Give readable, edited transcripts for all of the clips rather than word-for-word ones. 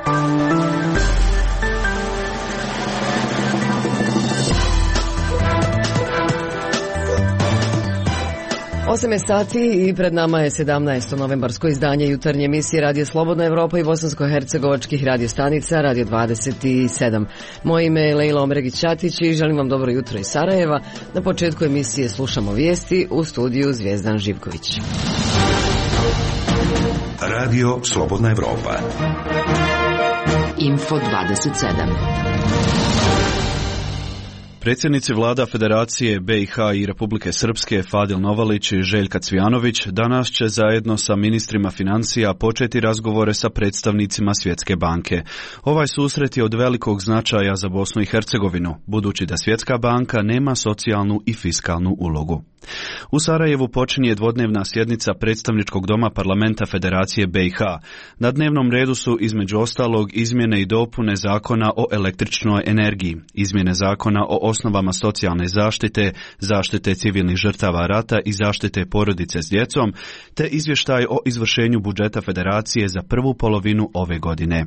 Osam je sati i pred nama je 17. novembarsko izdanje jutarnje emisije Radio Slobodna Evropa i bosansko-hercegovačkih radiostanica Radio 27. Moje ime je Lejla Omregić-Ćatić i želim vam dobro jutro iz Sarajeva. Na početku emisije slušamo vijesti, u studiju Zvijezdan Živković. Radio Slobodna Evropa. Info 27. Predsjednici vlada Federacije BiH i Republike Srpske Fadil Novalić i Željka Cvijanović danas će zajedno sa ministrima financija početi razgovore sa predstavnicima Svjetske banke. Ovaj susret je od velikog značaja za Bosnu i Hercegovinu, budući da Svjetska banka nema socijalnu i fiskalnu ulogu. U Sarajevu počinje dvodnevna sjednica predstavničkog doma parlamenta Federacije BiH. Na dnevnom redu su između ostalog izmjene i dopune zakona o električnoj energiji, izmjene zakona o osnovama socijalne zaštite, zaštite civilnih žrtava rata i zaštite porodice s djecom, te izvještaj o izvršenju budžeta Federacije za prvu polovinu ove godine.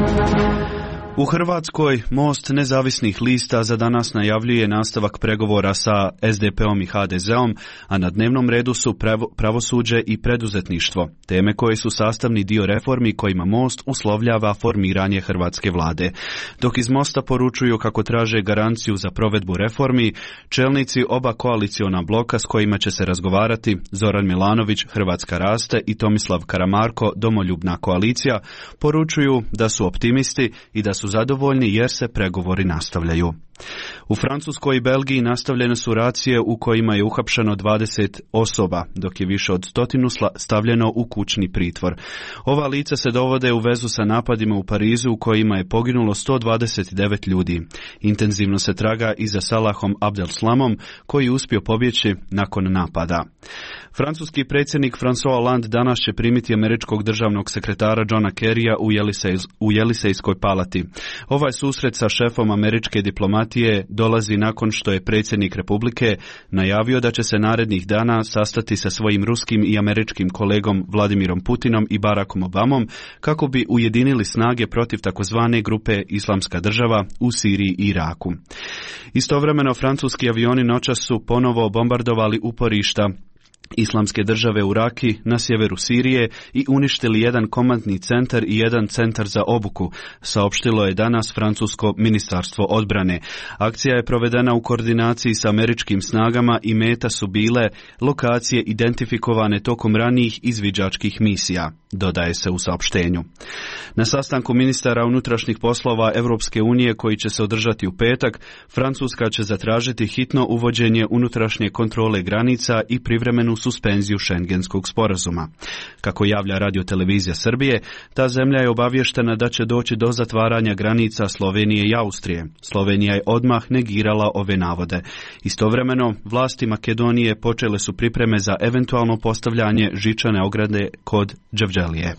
U Hrvatskoj Most nezavisnih lista za danas najavljuje nastavak pregovora sa SDP-om i HDZ-om, a na dnevnom redu su pravosuđe i preduzetništvo, teme koje su sastavni dio reformi kojima Most uslovljava formiranje hrvatske vlade. Dok iz Mosta poručuju kako traže garanciju za provedbu reformi, čelnici oba koaliciona bloka s kojima će se razgovarati, Zoran Milanović, Hrvatska raste i Tomislav Karamarko, Domoljubna koalicija, poručuju da su optimisti i da su zadovoljni jer se pregovori nastavljaju. U Francuskoj i Belgiji nastavljene su racije u kojima je uhapšeno 20 osoba, dok je više od 100 stavljeno u kućni pritvor. Ova lica se dovode u vezu sa napadima u Parizu u kojima je poginulo 129 ljudi. Intenzivno se traga i za Salahom Abdelslamom, koji je uspio pobjeći nakon napada. Francuski predsjednik François Hollande danas će primiti američkog državnog sekretara Johna Kerrya u Jelisejskoj palati. Ovaj susret sa šefom američke diplomatije dolazi nakon što je predsjednik Republike najavio da će se narednih dana sastati sa svojim ruskim i američkim kolegom Vladimirom Putinom i Barackom Obamom kako bi ujedinili snage protiv takozvane grupe Islamska država u Siriji i Iraku. Istovremeno francuski avioni noćas su ponovo bombardovali uporišta Islamske države u Raki na sjeveru Sirije i uništili jedan komandni centar i jedan centar za obuku, saopštilo je danas francusko ministarstvo odbrane. Akcija je provedena u koordinaciji sa američkim snagama i meta su bile lokacije identifikovane tokom ranijih izviđačkih misija, dodaje se u saopštenju. Na sastanku ministara unutrašnjih poslova Europske unije koji će se održati u petak, Francuska će zatražiti hitno uvođenje unutrašnje kontrole granica i privremenu suspenziju Schengenskog sporazuma. Kako javlja radiotelevizija Srbije, ta zemlja je obavještena da će doći do zatvaranja granica Slovenije i Austrije. Slovenija je odmah negirala ove navode. Istovremeno, vlasti Makedonije počele su pripreme za eventualno postavljanje žičane ograde kod Đevđelije.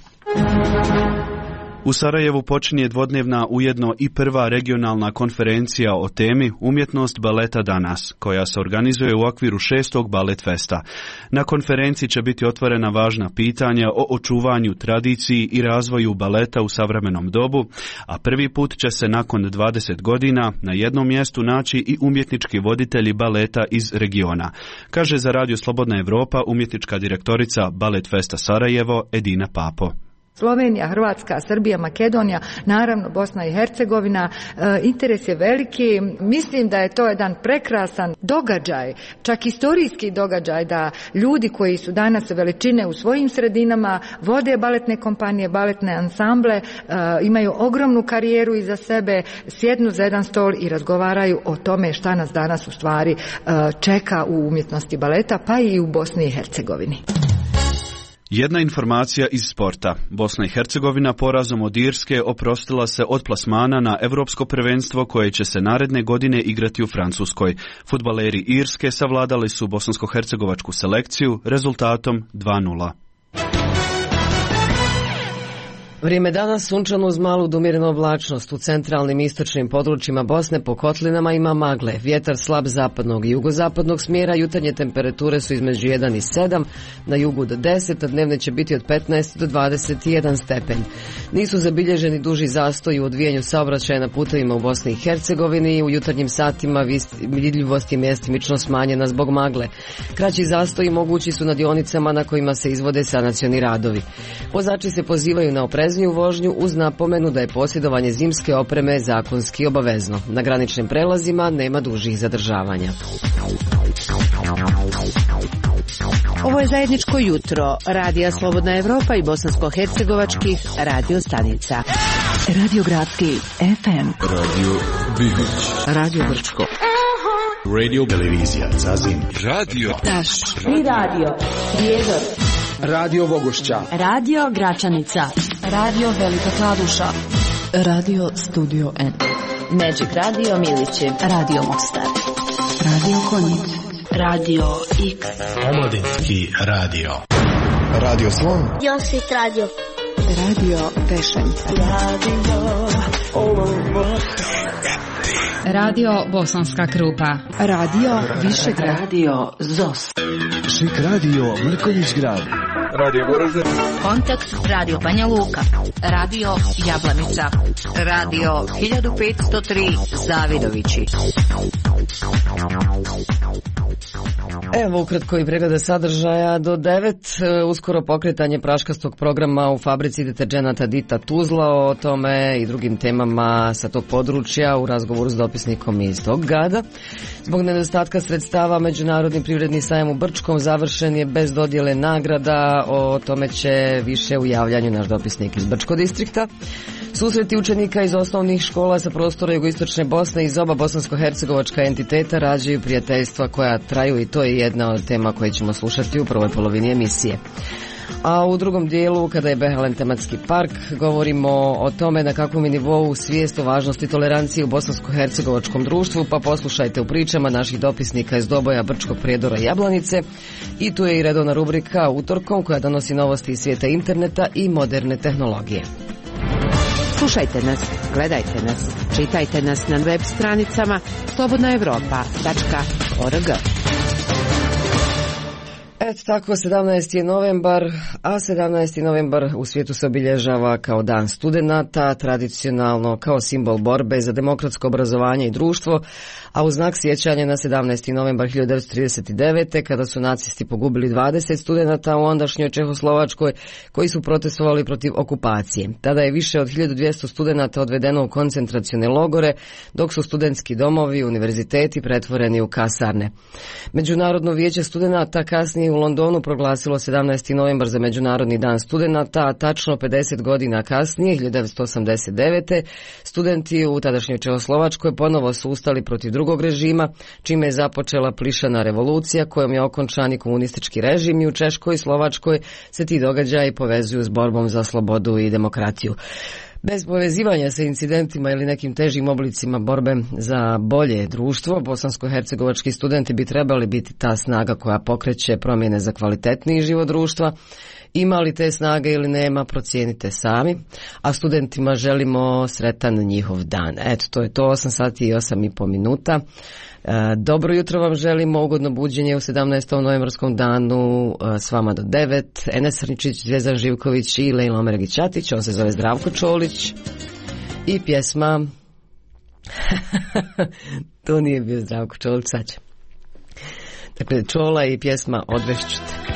U Sarajevu počinje dvodnevna, ujedno i prva regionalna konferencija o temi Umjetnost baleta danas, koja se organizuje u okviru 6. Balet Festa. Na konferenciji će biti otvorena važna pitanja o očuvanju tradiciji i razvoju baleta u savremenom dobu, a prvi put će se nakon 20 godina na jednom mjestu naći i umjetnički voditelji baleta iz regiona, kaže za Radio Slobodna Evropa umjetnička direktorica Balet Festa Sarajevo Edina Papo. Slovenija, Hrvatska, Srbija, Makedonija, naravno Bosna i Hercegovina, interes je veliki. Mislim da je to jedan prekrasan događaj, čak istorijski događaj, da ljudi koji su danas veličine u svojim sredinama vode baletne kompanije, baletne ansamble, imaju ogromnu karijeru iza sebe, sjednu za jedan stol i razgovaraju o tome šta nas danas u stvari čeka u umjetnosti baleta, pa i u Bosni i Hercegovini. Jedna informacija iz sporta. Bosna i Hercegovina porazom od Irske oprostila se od plasmana na Europsko prvenstvo koje će se naredne godine igrati u Francuskoj. Fudbaleri Irske savladali su bosansko-hercegovačku selekciju rezultatom 2:0. Vrijeme danas sunčano uz malu do umjerenu oblačnost. U centralnim i istočnim područjima Bosne po kotlinama ima magle. Vjetar slab zapadnog i jugozapadnog smjera. Jutarnje temperature su između 1 i 7, na jugu do 10, a dnevne će biti od 15 do 21 stepen. Nisu zabilježeni duži zastoji u odvijanju saobraćaja na putevima u Bosni i Hercegovini. U jutarnjim satima vidljivost je mjestimično smanjena zbog magle. Kraći zastoji mogući su na dionicama na kojima se izvode sanacioni radovi. Vozači se pozivaju na oprezniju vožnju uz napomenu da je posjedovanje zimske opreme zakonski obavezno. Na graničnim prelazima nema dužih zadržavanja. Ovo je zajedničko jutro Radija Slobodna Evropa i bosansko-hercegovačkih radio stanica. Radio Gradski FM, Radio Bibić, Radio Brčko, Radio Televizija Zazim, Radio Taš, I radio Prijedor, Radio Vogošća, Radio Gračanica, Radio Velika Kladuša, Radio Studio N, Magic Radio Milići, Radio Mostar, Radio Konjic, Radio X, Omladinski radio, Radio Slon, Josvit radio, Radio Pešanica, Radio Bosanska Krupa, Radio Višegrad, Radio ZOS, Šik Radio Mrkonjić Grad, Radio Goražde, Kontakt Radio Banja Luka, Radio Jablanica, Radio 1503 Zavidovići. Evo ukratko i pregleda sadržaja do 9. Uskoro pokretanje praškastog programa u fabrici deterđenata Dita Tuzla. O tome i drugim temama sa tog područja u razgovoru s dopisnikom iz tog grada. Zbog nedostatka sredstava Međunarodni privredni sajam u Brčkom završen je bez dodjele nagrada. O tome će više u javljanju naš dopisnik iz Brčkog distrikta. Susreti učenika iz osnovnih škola sa prostora jugoistočne Bosne iz oba bosansko-hercegovačka entiteta rađaju prijateljstva koja traju i to je jedna od tema koje ćemo slušati u prvoj polovini emisije. A u drugom dijelu, kada je Behalen tematski park, govorimo o tome na kakvom je nivou svijest o važnosti tolerancije u bosansko-hercegovačkom društvu, pa poslušajte u pričama naših dopisnika iz Doboja, Brčkog, Prijedora i Jablanice. I tu je i redovna rubrika utorkom koja donosi novosti iz svijeta interneta i moderne tehnologije. Slušajte nas, gledajte nas, čitajte nas na web stranicama slobodnaevropa.org. Eto tako, 17. je novembar, a 17. novembar u svijetu se obilježava kao dan studenata, tradicionalno kao simbol borbe za demokratsko obrazovanje i društvo, a u znak sjećanja na 17. novembar 1939. kada su nacisti pogubili 20 studenata u ondašnjoj Čehoslovačkoj koji su protestovali protiv okupacije. Tada je više od 1200 studenata odvedeno u koncentracione logore, dok su studentski domovi, univerziteti pretvoreni u kasarne. Međunarodno vijeće studenata kasnije u Londonu proglasilo 17. novembar za Međunarodni dan studenata, a tačno 50 godina kasnije, 1989. studenti u tadašnjoj Čehoslovačkoj ponovo su ustali protiv drugog režima, čime je započela plišana revolucija kojom je okončan i komunistički režim i u Češkoj i Slovačkoj se ti događaji povezuju s borbom za slobodu i demokratiju. Bez povezivanja sa incidentima ili nekim težim oblicima borbe za bolje društvo, bosansko-hercegovački studenti bi trebali biti ta snaga koja pokreće promjene za kvalitetniji život društva. Ima li te snage ili nema, procijenite sami. A studentima želimo sretan njihov dan. Eto, to je to, 8 sati i 8,5 minuta. Dobro jutro vam želimo, ugodno buđenje u 17. novembarskom danu, s vama do 9. Enes Srničić, Zvezdan Živković i Lejla Omeregić-Ćatić, on se zove Zdravko Čolić i pjesma to nije bio Zdravko Čolić, sad će. Dakle, Čola i pjesma Odvešću te.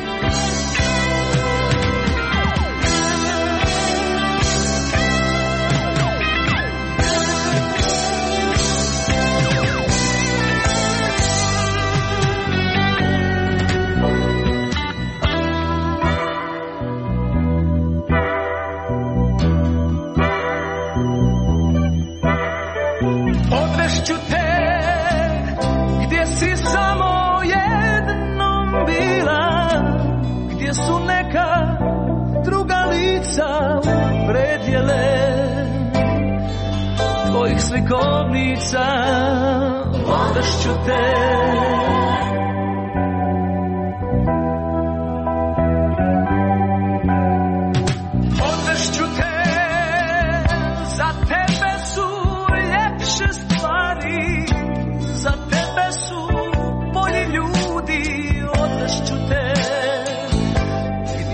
Slikovnica, odvešću te. Odvešću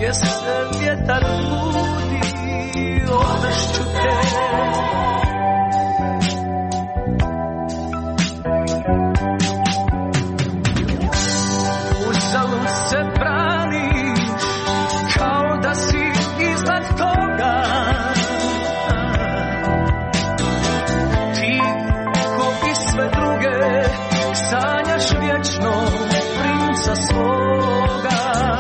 gdje se vjetar budi, odvešću te. Uzalud se braniš, kao da si iznad toga. Ti ko i sve druge sanjaš vječno princa svoga.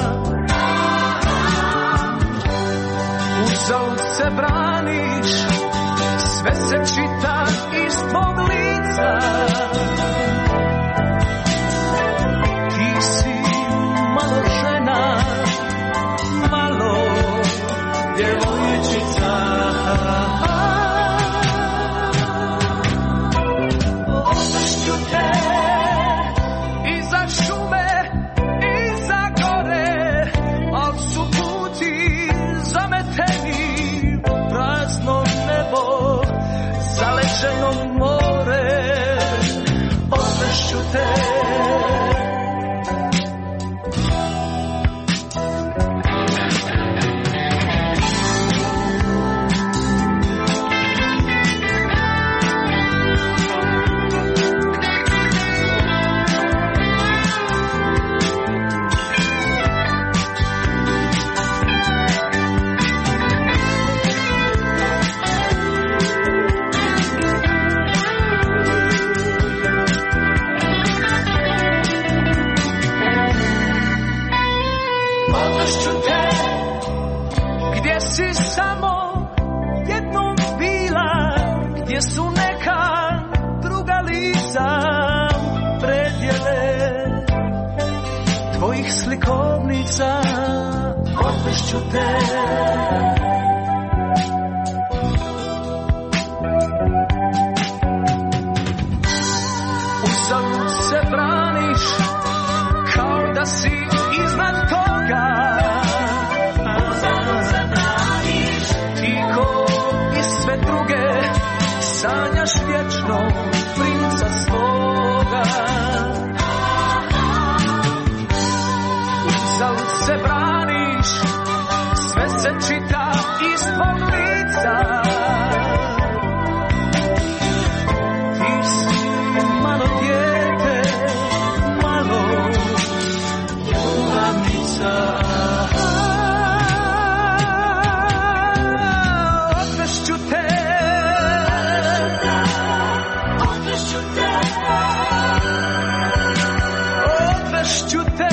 Uzalud se braniš, sve se čita iz tvog lica. Ti si malo žena, malo djevojčica. Odvešću te iza šume, iza gore, al su puti zameteni, prazno nebo, zaleđeno more. Odvešću te. Odvešću te, gdje si samo jednom bila, gdje su neka druga lica predjele tvojih slikovnica. Odvešću te. Uzalud se braniš, kao da si iznad toga. Uzalud se braniš, ti ko i sve druge sanjaš vječno princa svoga. Uzalud se braniš, sve se čita iz tvog lica. Ti si malo dijete, malo ljubavnica. Odvešću te. Odvešću te. Odvešću te.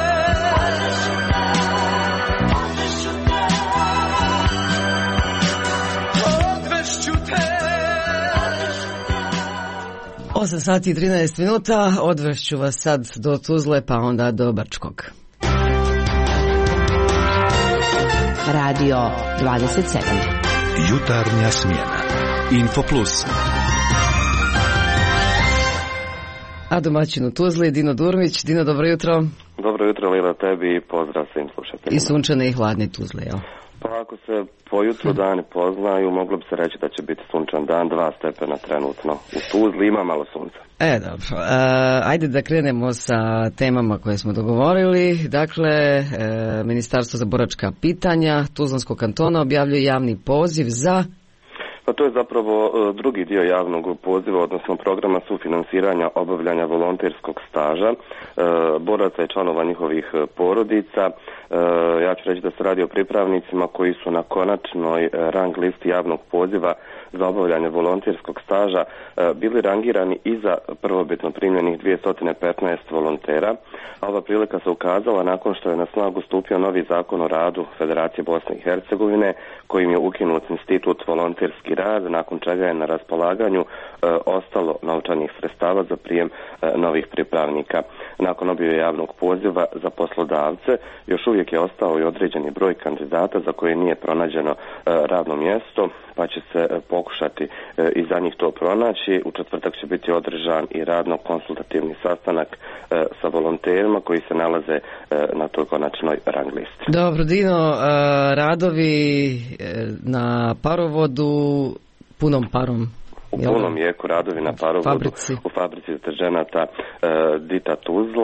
Odvešću te. 8 sati i 13 minuta, odvešću vas sad do Tuzle pa onda do Brčkog. Radio 27. Jutarnja smjena. Info Plus. A domaćin u Tuzli, Dino Durmić. Dino, dobro jutro. Dobro jutro, Lila, tebi i pozdrav svim slušateljima. I sunčane i hladne Tuzle, jel? Pa ako se po jutru dani poznaju, moglo bi se reći da će biti sunčan dan, 2 stepena trenutno. U Tuzli ima malo sunca. Dobro. Ajde da krenemo sa temama koje smo dogovorili. Dakle, Ministarstvo za boračka pitanja Tuzlanskog kantona objavljuje javni poziv za... Pa to je zapravo drugi dio javnog poziva, odnosno programa sufinansiranja obavljanja volonterskog staža, boraca i članova njihovih porodica. Ja ću reći da se radi o pripravnicima koji su na konačnoj rang listi javnog poziva za obavljanje volonterskog staža bili rangirani iza prvobitno primljenih 215 volontera. A ova prilika se ukazala nakon što je na snagu stupio novi zakon o radu Federacije Bosne i Hercegovine, kojim je ukinut institut volonterski rad, nakon čega je na raspolaganju ostalo novčanih sredstava za prijem novih pripravnika. Nakon objave javnog poziva za poslodavce još uvijek je ostao i određeni broj kandidata za koje nije pronađeno radno mjesto, pa će se pokušati i za njih to pronaći. U četvrtak će biti održan i radno-konsultativni sastanak sa volonterima koji se nalaze na toj konačnoj rang listi. Dobro, Dino, radovi na parovodu punom parom. U punom jeku radovi na parovodu u fabrici deterženata Dita Tuzla.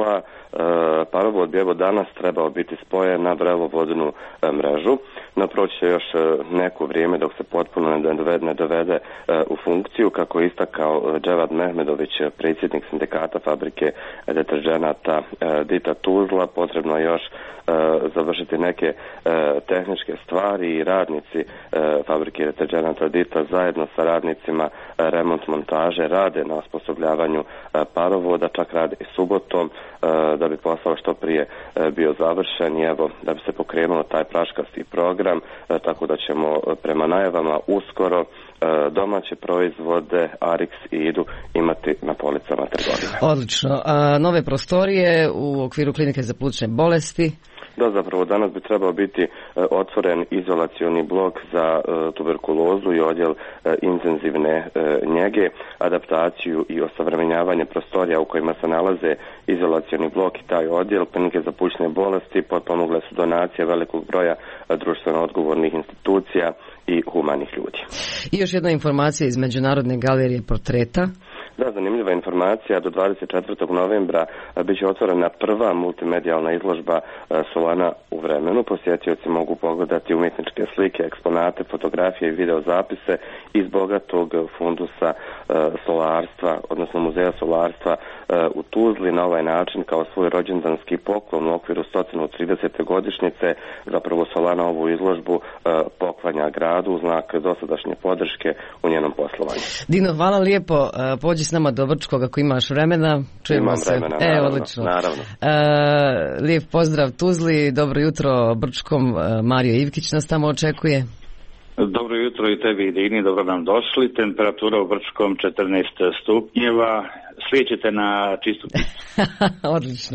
Parovod bi evo danas trebao biti spojen na vrelovodnu mrežu, no proći će još neko vrijeme dok se potpuno ne dovede u funkciju, kako je istakao Dževad Mehmedović, predsjednik sindikata fabrike deterženata Dita Tuzla. Potrebno je još završiti neke tehničke stvari i radnici fabrike deterženata Dita zajedno sa radnicima remont montaže rade na osposobljavanju parovoda, čak rade i subotom da bi posao što prije bio završen i evo da bi se pokrenuo taj praškasti program, tako da ćemo prema najavama uskoro domaće proizvode Arix i Idu imati na policama trgovine. Odlično. Nove prostorije u okviru klinike za plućne bolesti? Da, zapravo danas bi trebao biti otvoren izolacioni blok za tuberkulozu i odjel intenzivne njege, adaptaciju i osavremenjavanje prostorija u kojima se nalaze izolacioni blok i taj odjel. Klinike za plućne bolesti potpomogle su donacije velikog broja društveno odgovornih institucija i humanih ljudi. I još jedna informacija iz Međunarodne galerije portreta. Da, zanimljiva informacija, do 24. novembra bit će otvorena prva multimedijalna izložba Solana u vremenu. Posjetioci mogu pogledati umjetničke slike, eksponate, fotografije i videozapise iz bogatog fundusa solarstva, odnosno muzeja solarstva u Tuzli. Na ovaj način, kao svoj rođendanski poklon u okviru 130. godišnjice, zapravo Solana ovu izložbu poklanja gradu u znak dosadašnje podrške u njenom poslovanju. Dino, hvala lijepo. Pođi s nama do Brčkog ako imaš vremena. Čujemo Imam se. vremena, naravno, odlično. Naravno. Lijep pozdrav Tuzli, dobro jutro Brčkom. Mario Ivkić nas tamo očekuje. Dobro jutro i tebi i Dini, dobro nam došli. Temperatura u Brčkom 14 stupnjeva. Slijećete na čistu picu. Odlično.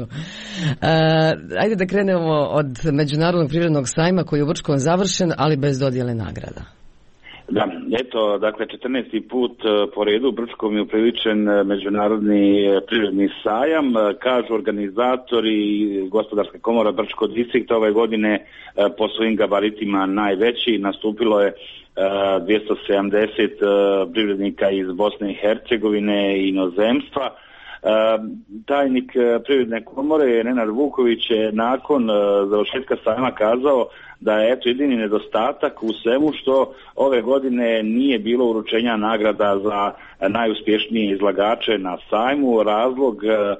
Ajde da krenemo od Međunarodnog privrednog sajma koji je u Brčkom završen, ali bez dodjele nagrada. Da, eto, dakle, 14. put po redu u Brčkom je upriličen Međunarodni privredni sajam. Kažu organizatori Gospodarska komora Brčko distrikta ove godine po svojim gabaritima najveći. Nastupilo je 270 privrednika iz Bosne i Hercegovine i inozemstva. Tajnik Privredne komore Nenad Vuković je nakon završetka sajma kazao da je eto jedini nedostatak u svemu što ove godine nije bilo uručenja nagrada za najuspješnije izlagače na sajmu. Razlog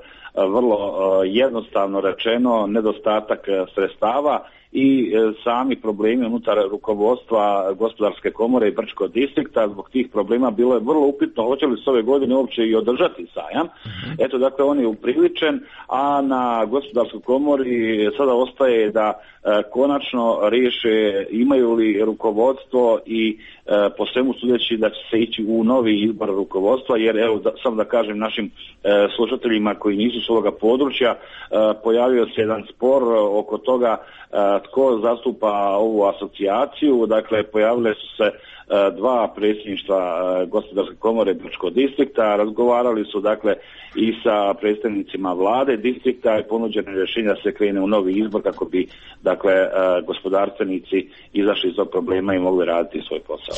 vrlo jednostavno rečeno nedostatak sredstava i sami problemi unutar rukovodstva Gospodarske komore i Brčkog distrikta. Zbog tih problema bilo je vrlo upitno hoće li se ove godine uopće i održati sajam. Eto, dakle, on je upriličen, a na Gospodarskoj komori sada ostaje da konačno riješe imaju li rukovodstvo i po svemu sudeći da će se ići u novi izbor rukovodstva, jer evo samo da kažem našim slušateljima koji nisu s ovoga područja, pojavio se jedan spor oko toga tko zastupa ovu asocijaciju. Dakle, pojavile su se dva predsjedništva Gospodarske komore Brčkog distrikta, razgovarali su dakle i sa predstavnicima vlade distrikta i ponuđeno je rješenje da se krene u novi izbor kako bi dakle gospodarstvenici izašli iz ovog problema i mogli raditi svoj posao.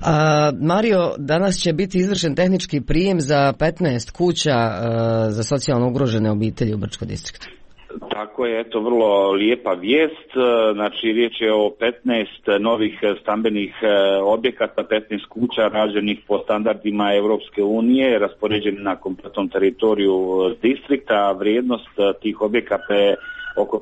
Mario, danas će biti izvršen tehnički prijem za 15 kuća za socijalno ugrožene obitelji u Brčkom distriktu. Tako je, eto, vrlo lijepa vijest. Znači, riječ je o 15 novih stambenih objekata, 15 kuća rađenih po standardima Europske unije, raspoređeni na kompletnom teritoriju distrikta. Vrijednost tih objekata je oko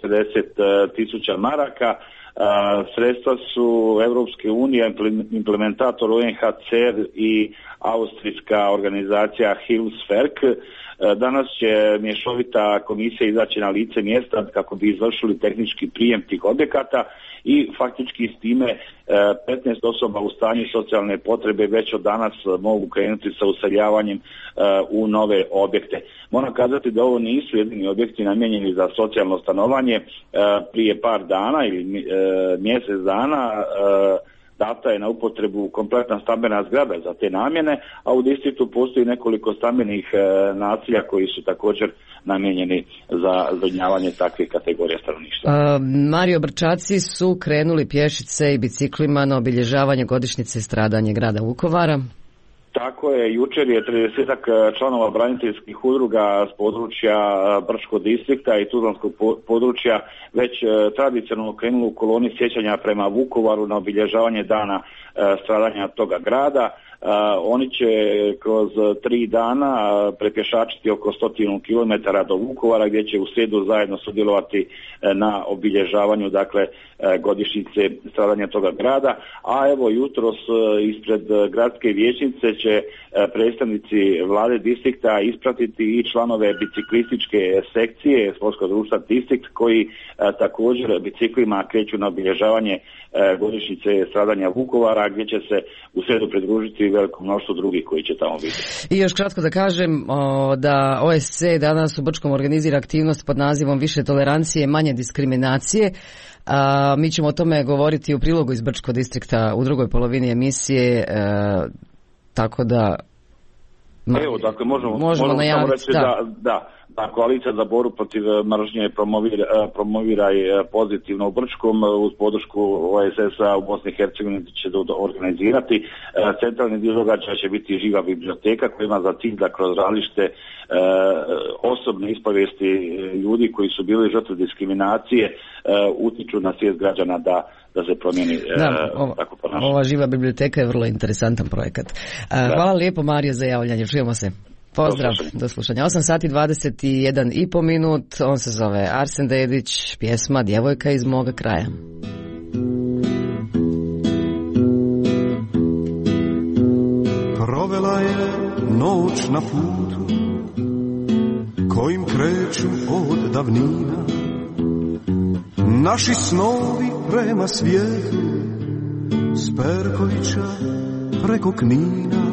540.000 maraka. Sredstva su Europske unije, implementator UNHCR i austrijska organizacija Hilfswerk. Danas će mješovita komisija izaći na lice mjesta kako bi izvršili tehnički prijem tih objekata i faktički s time 15 osoba u stanju socijalne potrebe već od danas mogu krenuti sa useljavanjem u nove objekte. Moram kazati da ovo nisu jedini objekti namijenjeni za socijalno stanovanje. Prije par dana ili mjesec dana data je na upotrebu kompletna stambena zgrada za te namjene, a u distriktu postoji nekoliko stambenih naselja koji su također namijenjeni za zbrinjavanje takvih kategorija stanovništva. Mario, Brčaci su krenuli pješice i biciklima na obilježavanje godišnjice stradanja grada Vukovara. Tako je, jučer je 30-ak članova braniteljskih udruga s područja Brčkog distrikta i Tuzlanskog područja već tradicionalno krenulo u koloni sjećanja prema Vukovaru na obilježavanje dana stradanja toga grada. Oni će kroz 3 dana prepješačiti oko 100 km do Vukovara, gdje će u srijedu zajedno sudjelovati na obilježavanju, dakle, godišnjice stradanja toga grada. A evo jutros ispred gradske vijećnice će predstavnici vlade distrikta ispratiti i članove biciklističke sekcije Sportskog društva Distrikt, koji također biciklima kreću na obilježavanje godišnjice stradanja Vukovara, gdje će se u srijedu pridružiti veliko mnoštvo drugih koji će tamo biti. I još kratko da kažem da OSC danas u Brčkom organizira aktivnost pod nazivom Više tolerancije, manje diskriminacije. Mi ćemo o tome govoriti u prilogu iz Brčkog distrikta u drugoj polovini emisije, tako da evo, dakle, možemo najaviti, reći da koalicija za borbu protiv mržnje promovira i pozitivno u Brčkom uz podršku OSS-a u Bosni i Hercegovini će organizirati. Centralni dio događaja će biti živa biblioteka koja ima za cilj da kroz različite osobne ispovijesti ljudi koji su bili žrtve diskriminacije utiču na svijest građana da se promijeni tako ponašanje. Ova živa biblioteka je vrlo interesantan projekat. Hvala lijepo, Mario, za javljanje. Čujemo se. Pozdrav, do slušanja. 8:21 minut, on se zove Arsen Dedić, pjesma Djevojka iz moga kraja. Provela je noć na putu kojim kreću od davnina naši snovi prema svijetu s Perkovića preko Knina.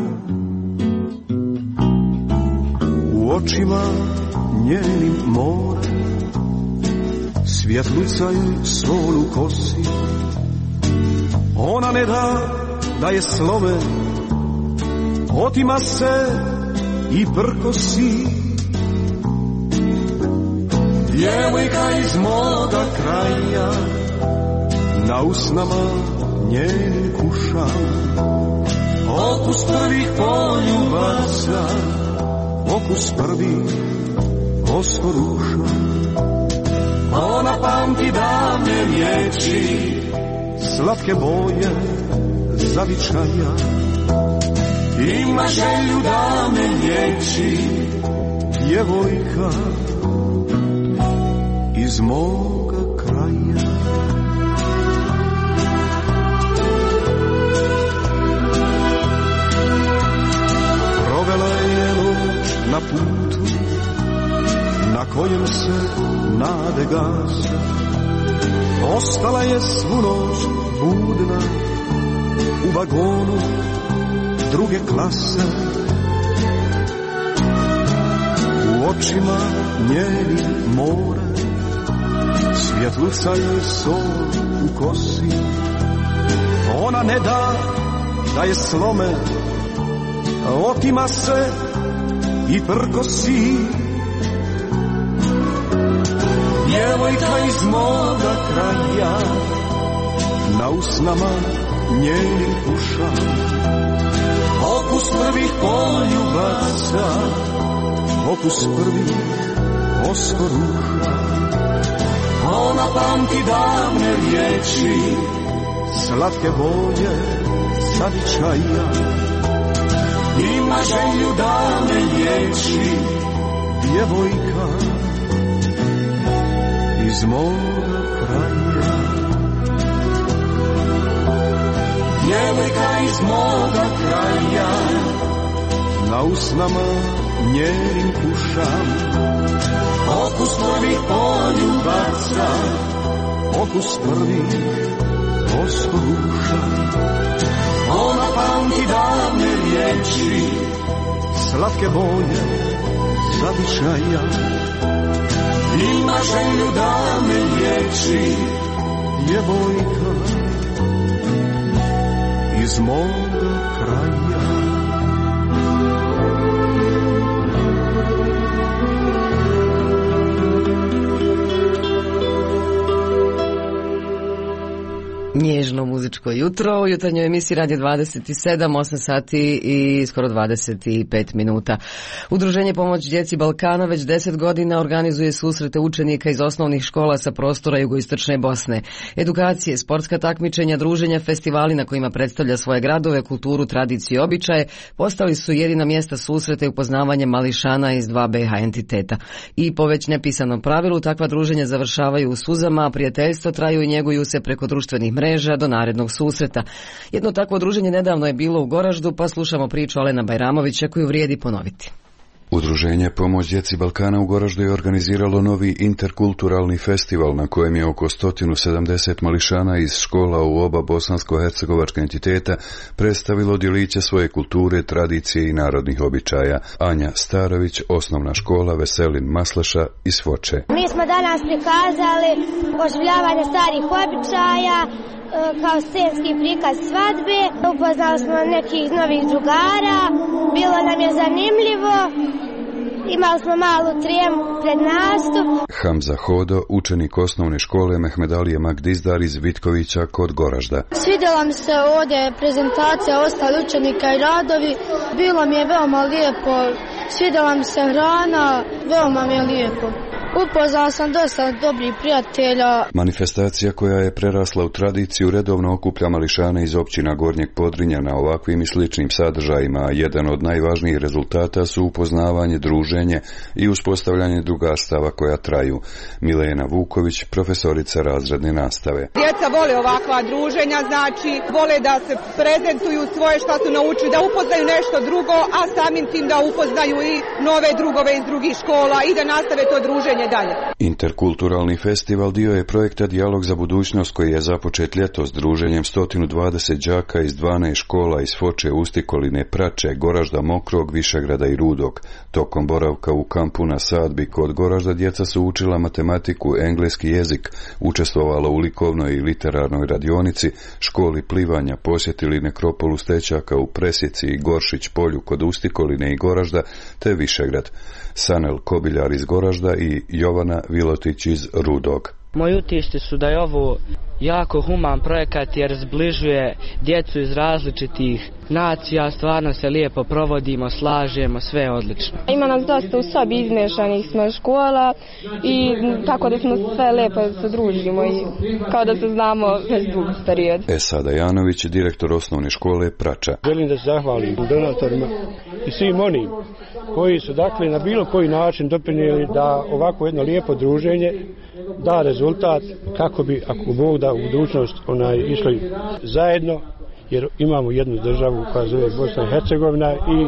U očima njenim more svjetlucaju sol u kosi. Ona ne da je slove, otima se i prkosi. Djevojka iz moga kraja na usnama njenim kušam okus prvih poljubaca, okus prvih oskoruša. Ona pamti davne riječi, slatke boje zavičaja. Ima želju da me liječi, djevojka iz moga kraja. Provela je noć na putu na kojem se nade gase. Ostala je svu noć budna u vagonu druge klase. U očima njenim more svjetlucaju sol u kosi. Ona ne da je slome, otima se i prkosi. Djevojka iz moga kraja na usnama njenim pušam okus prvih poljubaca, okus prvih oskoruša. Ona pamti davne riječi, slatke boje zavičaja. Ima želju da me liječi, djevojka iz moga kraja. Djevojka iz moga kraja na usnama njenim pušam okus prvih poljubaca, okus prvih oskoruša. Ona pamti davne riječi, slatke boje zavičaja. Ima želju da me liječi, djevojka iz moga kraja. Nježno muzičko jutro u jutarnjoj emisiji Radio 27, 8 sati i skoro 25 minuta. Udruženje Pomoć djeci Balkana već 10 godina organizuje susrete učenika iz osnovnih škola sa prostora jugoistočne Bosne. Edukacije, sportska takmičenja, druženja, festivali na kojima predstavlja svoje gradove, kulturu, tradiciju i običaje postali su jedina mjesta susreta i upoznavanja mališana iz dva BiH entiteta. I po već nepisanom pravilu takva druženja završavaju u suzama, a prijateljstva traju i njeguju se preko društvenih mreža do narednog susreta. Jedno takvo druženje nedavno je bilo u Goraždu, pa slušamo priču Alena Bajramovića koju vrijedi ponoviti. Udruženje Pomoć djeci Balkana u Goraždu je organiziralo novi interkulturalni festival na kojem je oko 170 mališana iz škola u oba bosansko-hercegovačka entiteta predstavilo djeliće svoje kulture, tradicije i narodnih običaja. Anja Starović, osnovna škola Veselin Maslaša iz Foče. Mi smo danas prikazali oživljavanje starih običaja, kao scenski prikaz svadbe. Upoznali smo nekih novih drugara, bilo nam je zanimljivo, imali smo malu tremu pred nastup. Hamza Hodo, učenik osnovne škole Mehmedalije Magdizdar iz Vitkovića kod Goražda. Svidjela mi se ovdje prezentacija ostali učenika i radovi, bilo mi je veoma lijepo, svidjela mi se hrana, veoma mi je lijepo. Upoznao sam dosta dobrih prijatelja. Manifestacija koja je prerasla u tradiciju redovno okuplja mališane iz općina Gornjeg Podrinja na ovakvim i sličnim sadržajima. Jedan od najvažnijih rezultata su upoznavanje, druženje i uspostavljanje drugarstava koja traju. Milena Vuković, profesorica razredne nastave. Djeca vole ovakva druženja, znači vole da se prezentuju svoje što su naučili, da upoznaju nešto drugo, a samim tim da upoznaju i nove drugove iz drugih škola i da nastave to druženje dalje. Interkulturalni festival dio je projekta Dijalog za budućnost koji je započet ljetos druženjem 120 đaka iz 12 škola iz Foče, Ustikoline, Prače, Goražda, Mokrog, Višegrada i Rudog. Tokom boravka u kampu na Sadbi kod Goražda djeca su učila matematiku, engleski jezik, učestvovala u likovnoj i literarnoj radionici, školi plivanja, posjetili nekropolu Stećaka u Presjeci i Goršić polju kod Ustikoline i Goražda te Višegrad. Sanel Kobiljar iz Goražda i Jovana Vilotić iz Rudog. Moji utisci su da je ovo jako human projekat jer zbližuje djecu iz različitih nacija, stvarno se lijepo provodimo, slažemo, sve je odlično. Ima nas dosta u sobi, izmješanih smo škola i tako da smo sve lijepo se družimo i kao da se znamo već dugi period. Esada Janović, direktor osnovne škole Prača. Želim da se zahvalim donatorima i svim onim koji su dakle na bilo koji način doprinijeli da ovako jedno lijepo druženje da rezultat kako bi, ako Bog da, u budućnost išli zajedno, jer imamo jednu državu koja zove Bosna i Hercegovina i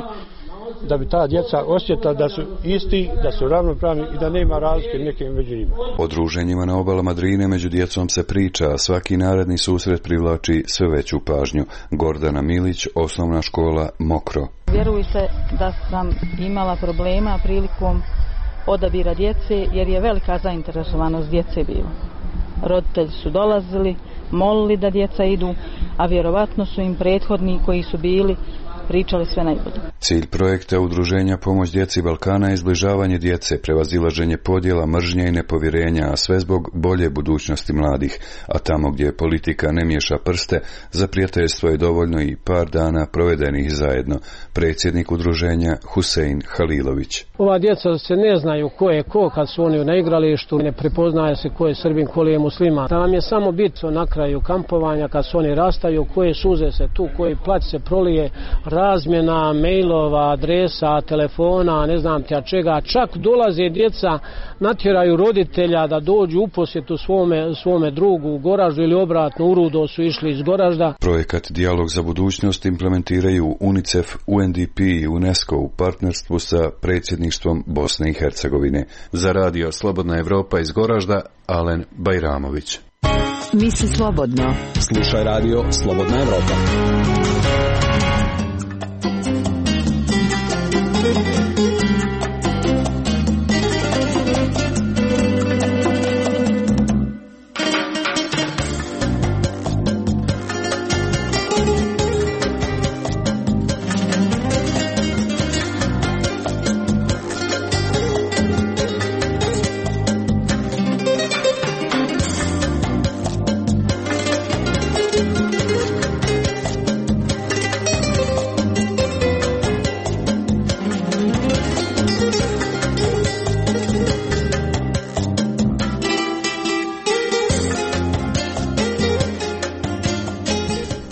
da bi ta djeca osjetila da su isti, da su ravnopravni i da nema razlike neke među njima. O druženjima na obalama Drine među djecom se priča, a svaki naredni susret privlači sve veću pažnju. Gordana Milić, osnovna škola Mokro. Vjeruj se da sam imala problema prilikom odabira djece jer je velika zainteresovanost djece bila. Roditelji su dolazili, molili da djeca idu, a vjerovatno su im prethodni koji su bili pričali sve najbolje. Cilj projekta Udruženja Pomoć djeci Balkana je izbližavanje djece, prevazilaženje podjela, mržnje i nepovjerenja, a sve zbog bolje budućnosti mladih. A tamo gdje politika ne miješa prste, za prijateljstvo je dovoljno i par dana provedenih zajedno. Predsjednik udruženja Husein Halilović. Ova djeca se ne znaju ko je ko kad su oni na igralištu, ne prepoznaje se ko je Srbin, ko je musliman. Tam je samo bitno na kraju kampovanja kad se oni rastaju, koje suze se tu, koji plać se prolije, razmjena mailova, adresa, telefona, ne znam ti čega. Čak dolaze djeca, natjeraju roditelja da dođu u posjetu svome drugu u Goraždu ili obratno u Rudo su išli iz Goražda. Projekat Dijalog za budućnost implementiraju UNICEF, UNDP i UNESCO u partnerstvu sa predsjedništvom Bosne i Hercegovine. Za Radio Slobodna Evropa iz Goražda, Alen Bajramović. Misli slobodno. Slušaj Radio Slobodna Evropa.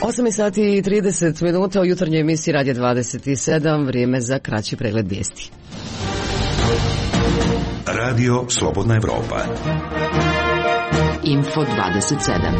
8 sati i 30 minuta u jutarnjoj emisiji Radija 27, vrijeme za kraći pregled vijesti. Radio Slobodna Evropa. Info 27.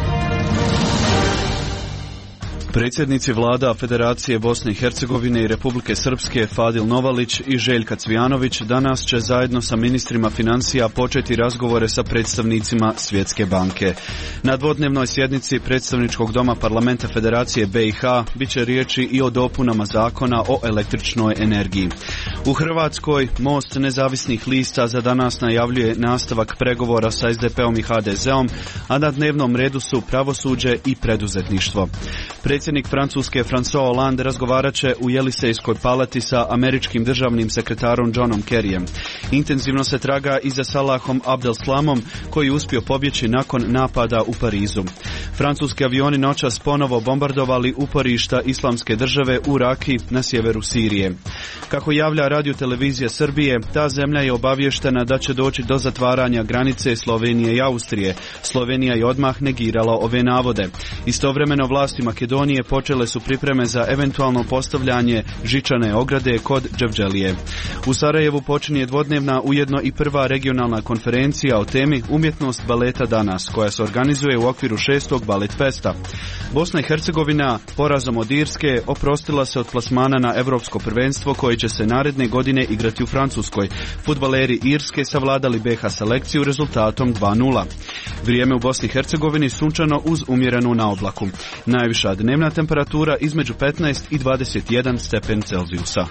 Predsjednici vlada Federacije Bosne i Hercegovine i Republike Srpske Fadil Novalić i Željka Cvijanović danas će zajedno sa ministrima financija početi razgovore sa predstavnicima Svjetske banke. Na dvodnevnoj sjednici predstavničkog doma parlamenta Federacije BiH bit će riječi i o dopunama zakona o električnoj energiji. U Hrvatskoj Most nezavisnih lista za danas najavljuje nastavak pregovora sa SDP-om i HDZ-om, a na dnevnom redu su pravosuđe i preduzetništvo. Predsjednik Francuske François Hollande razgovarat će u Jelisejskoj palati sa američkim državnim sekretarom Johnom Kerryjem. Intenzivno se traga i za Salahom Abdelslamom, koji je uspio pobjeći nakon napada u Parizu. Francuski avioni noćas ponovo bombardovali uporišta Islamske države u Raki na sjeveru Sirije. Kako javlja radiotelevizija Srbije, ta zemlja je obavještena da će doći do zatvaranja granice Slovenije i Austrije. Slovenija je odmah negirala ove navode. Istovremeno vlasti Makedonije počele su pripreme za eventualno postavljanje žičane ograde kod Dževdželije. U Sarajevu počinje dvodnevna, ujedno i prva regionalna konferencija o temi Umjetnost baleta danas, koja se organizuje u okviru 6. Balet Festa. Bosna i Hercegovina porazom od Irske oprostila se od plasmana na Europsko prvenstvo koje će se naredne godine igrati u Francuskoj. Fudbaleri Irske savladali BiH selekciju rezultatom 2:0. Vrijeme u Bosni i Hercegovini sunčano uz umjerenu naoblaku. Najviša dnevna temperatura između 15 i 21 stepen Celzijusa.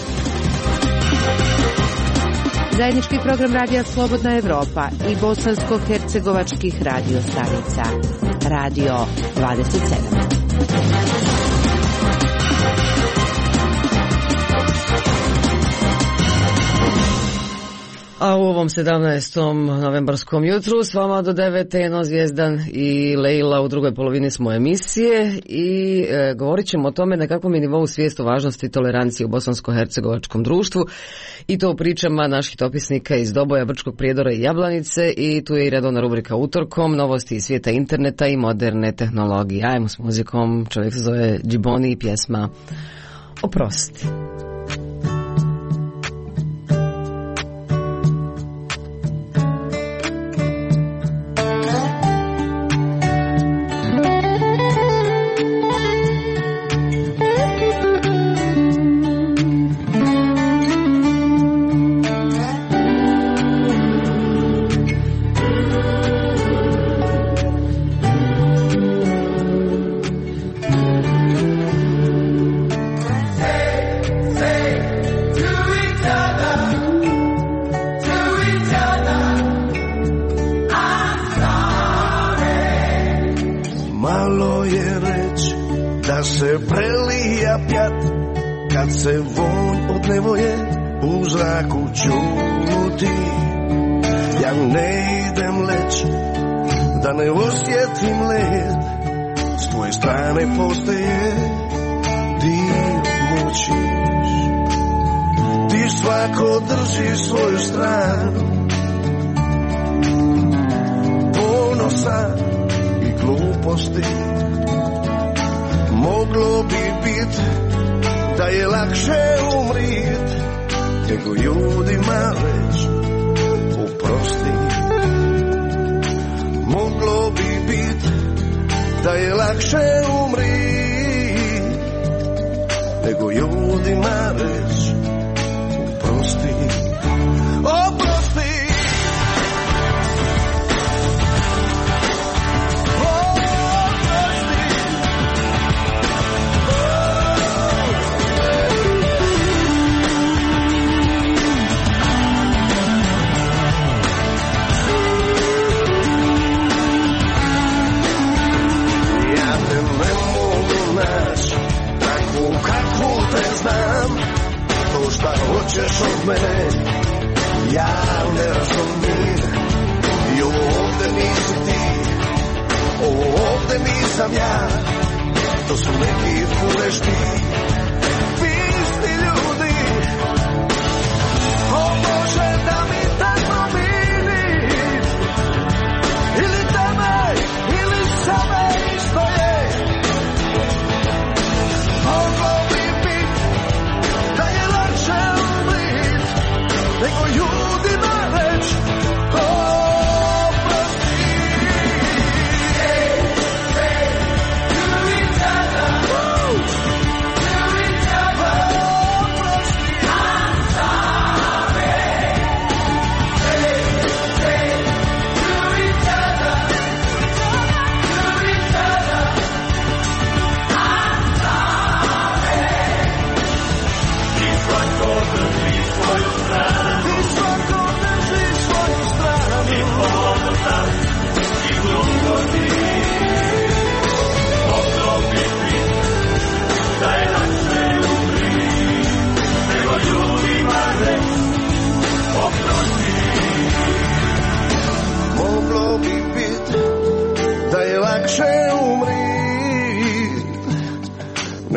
Zajednički program Radija Slobodna Evropa i bosansko-hercegovačkih radio stanica. Radio 27. A u ovom 17. novembarskom jutru s vama do 9. Eno, Zvijezdan i Lejla u drugoj polovini smo emisije i govorit ćemo o tome na kakvom je nivou svijest o važnosti i toleranciji u bosansko-hercegovačkom društvu i to u pričama naših dopisnika iz Doboja, Brčkog prijedora i Jablanice i tu je i redovna rubrika Utorkom, novosti iz svijeta interneta i moderne tehnologije. Ajmo s muzikom, čovjek se zove Džiboni i pjesma Oprosti. Moglo bi bit da je lakše umrit nego ljudima već oprosti. Moglo bi bit da je lakše umrit nego ljudima već oprosti. Oprosti. Šta hoćeš od mene, ja ne razumijem. I ovo ovde nisi ti, ovo ovde nisam ja. To su neki furešti, pisti ljudi. O Bože, da mi tako vidi, ili tebe, ili sebe isto je.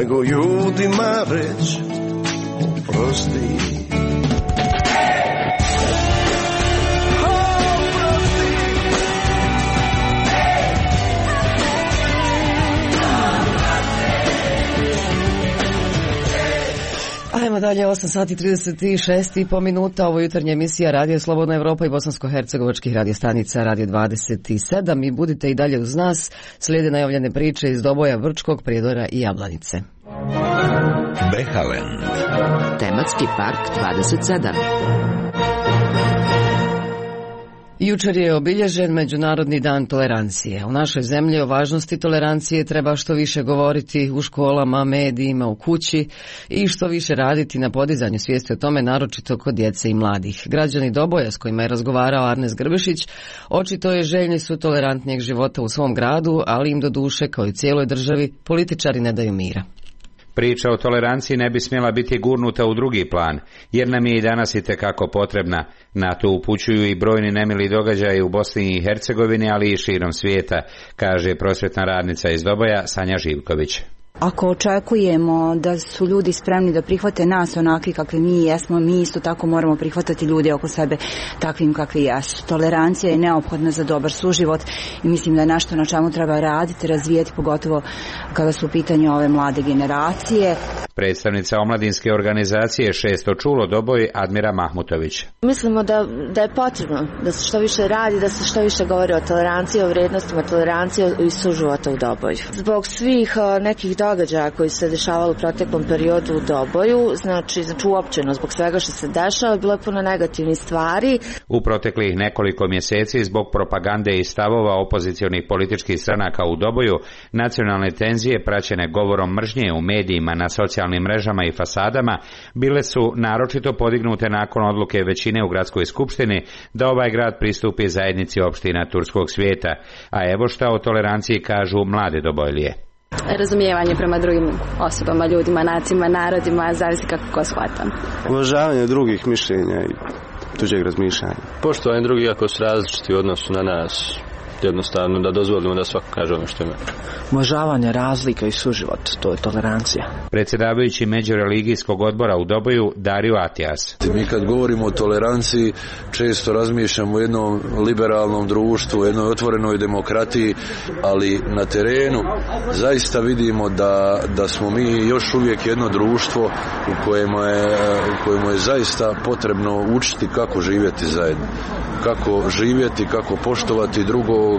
nego ljudima reć oprosti. Ajmo dalje, 8 sati 36,5 minuta, ovo jutarnja emisija Radio Slobodna Evropa i bosansko-hercegovačkih radiostanica Radio 27 i budite i dalje uz nas, slijede najavljene priče iz Doboja, Brčkog, Prijedora i Jablanice. Behalen. Tematski park 27. Jučer je obilježen Međunarodni dan tolerancije. U našoj zemlji o važnosti tolerancije treba što više govoriti u školama, medijima, u kući i što više raditi na podizanju svijesti o tome, naročito kod djece i mladih. Građani Doboja s kojima je razgovarao Arnes Grbešić očito je željni su tolerantnijeg života u svom gradu, ali im do duše, kao i cijeloj državi, političari ne daju mira. Priča o toleranciji ne bi smjela biti gurnuta u drugi plan, jer nam je i danas itekako potrebna. Na to upućuju i brojni nemili događaji u Bosni i Hercegovini, ali i širom svijeta, kaže prosvjetna radnica iz Doboja Sanja Živković. Ako očekujemo da su ljudi spremni da prihvate nas onakvi kakvi mi jesmo, mi isto tako moramo prihvatati ljude oko sebe takvim kakvi jesu. Tolerancija je neophodna za dobar suživot i mislim da je nešto na čemu treba raditi, razvijati, pogotovo kada su u pitanju ove mlade generacije. Predstavnica omladinske organizacije Šesto čulo Doboj Admira Mahmutović. Mislimo da je potrebno da se što više radi, da se što više govori o toleranciji, o vrijednostima tolerancije i suživota u Doboju. Zbog svih nekih događaja koji se dešavali u proteklom periodu u Doboju, znači uopćeno zbog svega što se dešava, bilo je puno negativnih stvari. U proteklih nekoliko mjeseci zbog propagande i stavova opozicionih političkih stranaka u Doboju, nacionalne tenzije praćene govorom mržnje u medijima, na socijalnim mrežama i fasadama bile su naročito podignute nakon odluke većine u gradskoj skupštini da ovaj grad pristupi zajednici opština turskog svijeta. A evo šta o toleranciji kažu mlade Dobojlije. Razumijevanje prema drugim osobama, ljudima, nacijama, narodima, zavisi kako ko shvata. Uvažavanje drugih mišljenja i tuđeg razmišljanja. Poštovanje drugih ako su različiti u odnosu na nas, jednostavno da dozvolimo da svako kaže ono što ima. Uvažavanje razlika i suživot, to je tolerancija. Predsjedavajući međureligijskog odbora u Doboju Dario Atijas. Mi kad govorimo o toleranciji često razmišljamo o jednom liberalnom društvu, jednoj otvorenoj demokratiji, ali na terenu zaista vidimo da smo mi još uvijek jedno društvo u kojemu je zaista potrebno učiti kako živjeti zajedno. Kako živjeti, kako poštovati drugog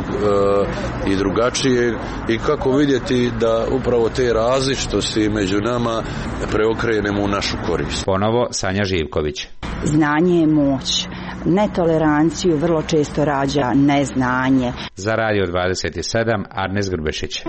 i drugačijeg i kako vidjeti da upravo te različitosti među nama preokrenemo u našu korist. Ponovo Sanja Živković. Znanje je moć. Netoleranciju vrlo često rađa neznanje. Za Radio 27 Arnes Grbešić.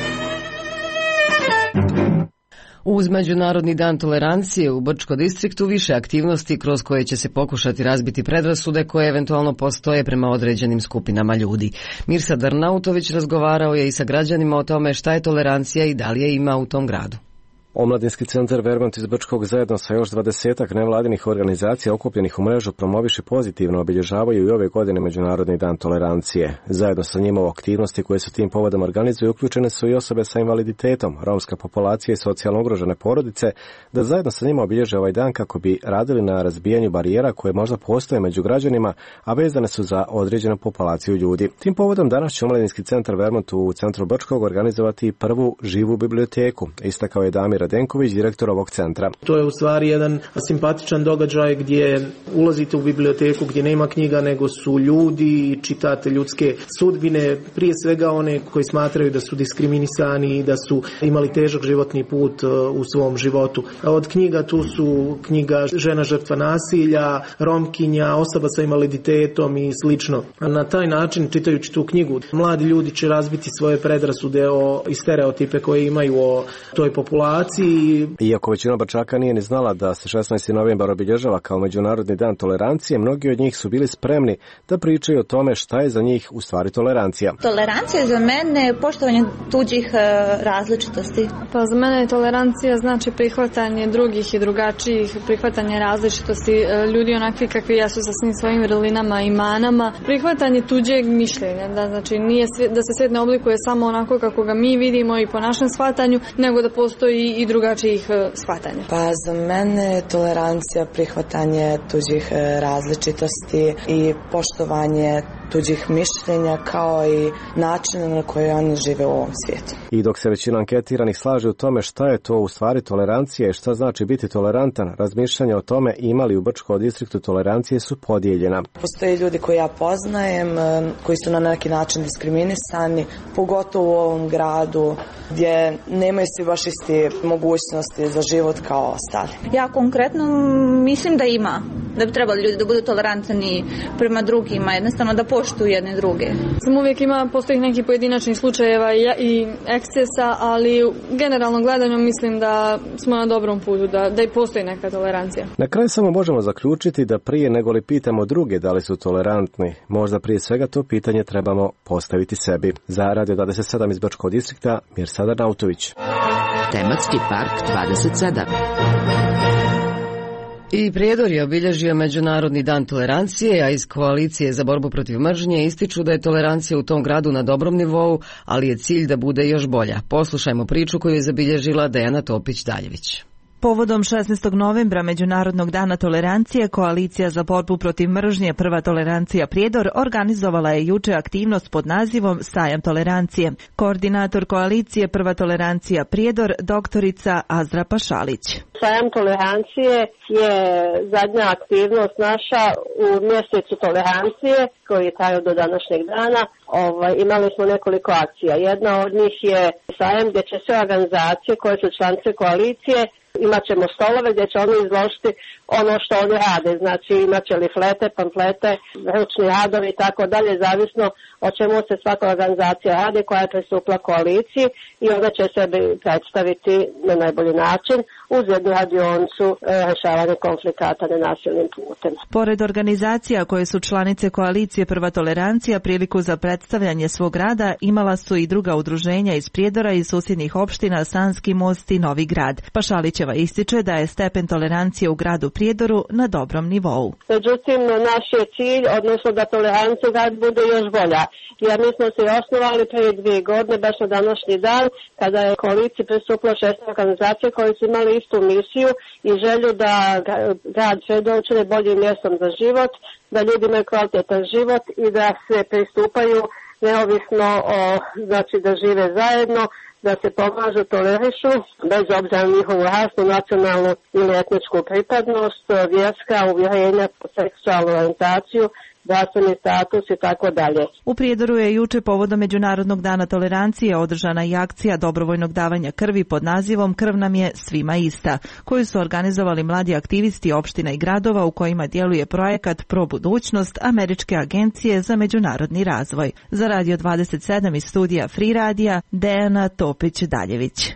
Uz Međunarodni dan tolerancije u Brčko distriktu više aktivnosti kroz koje će se pokušati razbiti predrasude koje eventualno postoje prema određenim skupinama ljudi. Mirsad Arnautović razgovarao je i sa građanima o tome šta je tolerancija i da li je ima u tom gradu. Omladinski centar Vermont iz Brčkog zajedno sa još 20 nevladinih organizacija okupljenih u mrežu promoviše pozitivno obilježavaju i ove godine Međunarodni dan tolerancije. Zajedno sa njima u aktivnosti koje se tim povodom organizuju uključene su i osobe sa invaliditetom, romska populacija i socijalno ugrožene porodice, da zajedno sa njima obilježe ovaj dan kako bi radili na razbijanju barijera koje možda postoje među građanima, a vezane su za određenu populaciju ljudi. Tim povodom danas će Omladinski centar Vermont u centru Brčkog organizovati prvu živu biblioteku, istakao je Damir Radenković, direktor ovog centra. To je u stvari jedan simpatičan događaj gdje ulazite u biblioteku gdje nema knjiga, nego su ljudi i čitate ljudske sudbine, prije svega one koji smatraju da su diskriminisani i da su imali težak životni put u svom životu. Od knjiga tu su knjiga žena žrtva nasilja, romkinja, osoba sa invaliditetom i slično. Na taj način, čitajući tu knjigu, mladi ljudi će razbiti svoje predrasude i stereotipe koje imaju o toj populaciji. Iako većina Brčaka nije ni znala da se 16. novembar obilježava kao Međunarodni dan tolerancije, mnogi od njih su bili spremni da pričaju o tome šta je za njih u stvari tolerancija. Tolerancija za mene poštovanje tuđih različitosti. Pa za mene tolerancija znači prihvatanje drugih i drugačijih, prihvatanje različitosti ljudi onakvi kakvi jesu sa svim svojim vrlinama i manama, prihvatanje tuđeg mišljenja, da znači nije da se svijet ne oblikuje samo onako kako ga mi vidimo i po našem shvatanju, nego da postoji i drugačijih shvatanja. Pa za mene je tolerancija prihvatanje tuđih različitosti i poštovanje tuđih mišljenja kao i načina na koji oni žive u ovom svijetu. I dok se većina anketiranih slaže u tome šta je to u stvari tolerancija i šta znači biti tolerantan, razmišljanja o tome imali u Brčkom distriktu tolerancije su podijeljena. Postoje ljudi koji ja poznajem, koji su na neki način diskriminisani, pogotovo u ovom gradu gdje nemaju svi baš isti mogućnosti za život kao ostali. Ja konkretno mislim da ima, da bi trebali ljudi da budu tolerantni prema drugima, jednostavno da poštuju jedne druge. Uvijek postoji neki pojedinačni slučajeva i ekscesa, ali generalno gledano mislim da smo na dobrom putu, da i postoji neka tolerancija. Na kraju samo možemo zaključiti da prije nego li pitamo druge da li su tolerantni, možda prije svega to pitanje trebamo postaviti sebi. Za Radio 27 iz Brčkog distrikta, Mirsada Nautović. Tematski park 27. I Prijedor je obilježio Međunarodni dan tolerancije, a iz Koalicije za borbu protiv mržnje ističu da je tolerancija u tom gradu na dobrom nivou, ali je cilj da bude još bolja. Poslušajmo priču koju je zabilježila Dejana Topić-Daljević. Povodom 16. novembra Međunarodnog dana tolerancije, Koalicija za borbu protiv mržnje Prva tolerancija Prijedor organizovala je juče aktivnost pod nazivom Sajam tolerancije. Koordinator Koalicije Prva tolerancija Prijedor, doktorica Azra Pašalić. Sajam tolerancije je zadnja aktivnost naša u mjesecu tolerancije koji traju do današnjeg dana. Imali smo nekoliko akcija. Jedna od njih je sajam gdje će sve organizacije koje su članice koalicije, imat ćemo stolove gdje će oni izložiti ono što oni rade, znači imat će liflete, pamflete, ručni radovi i tako dalje, zavisno o čemu se svaka organizacija radi koja je pristupila koaliciji i onda će sebi predstaviti na najbolji način uz jednu radioncu rješavanje konflikata nenasilnim putem. Pored organizacija koje su članice koalicije Prva tolerancija, priliku za predstavljanje svog rada imala su i druga udruženja iz Prijedora i susjednih opština Sanski Most i Novi Grad. Pašalićeva ističe da je stepen tolerancije u gradu Prijedoru na dobrom nivou. Međutim, naš je cilj, odnosno da tolerancija u gradu bude još bolja. Jer mi smo se osnovali prije 2 godine, baš na današnji dan, kada je koaliciji pristupilo 6 organizacija koje su imali istu misiju i želju da grad Prijedor učine boljim mjestom za život, da ljudi imaju kvalitetan život i da se pristupaju neovisno znači da žive zajedno, da se pomažu, tolerišu, bez obzira na njihovu rasnu, nacionalnu ili etničku pripadnost, vjerska uvjerenja, seksualnu orijentaciju, zdravstveni status i tako dalje. U Prijedoru je juče povodom Međunarodnog dana tolerancije održana i akcija dobrovoljnog davanja krvi pod nazivom Krv nam je svima ista, koju su organizovali mladi aktivisti opština i gradova u kojima djeluje projekat Pro budućnost Američke agencije za međunarodni razvoj. Za Radio 27 iz studija Free Radija, Dejana Topić-Daljević.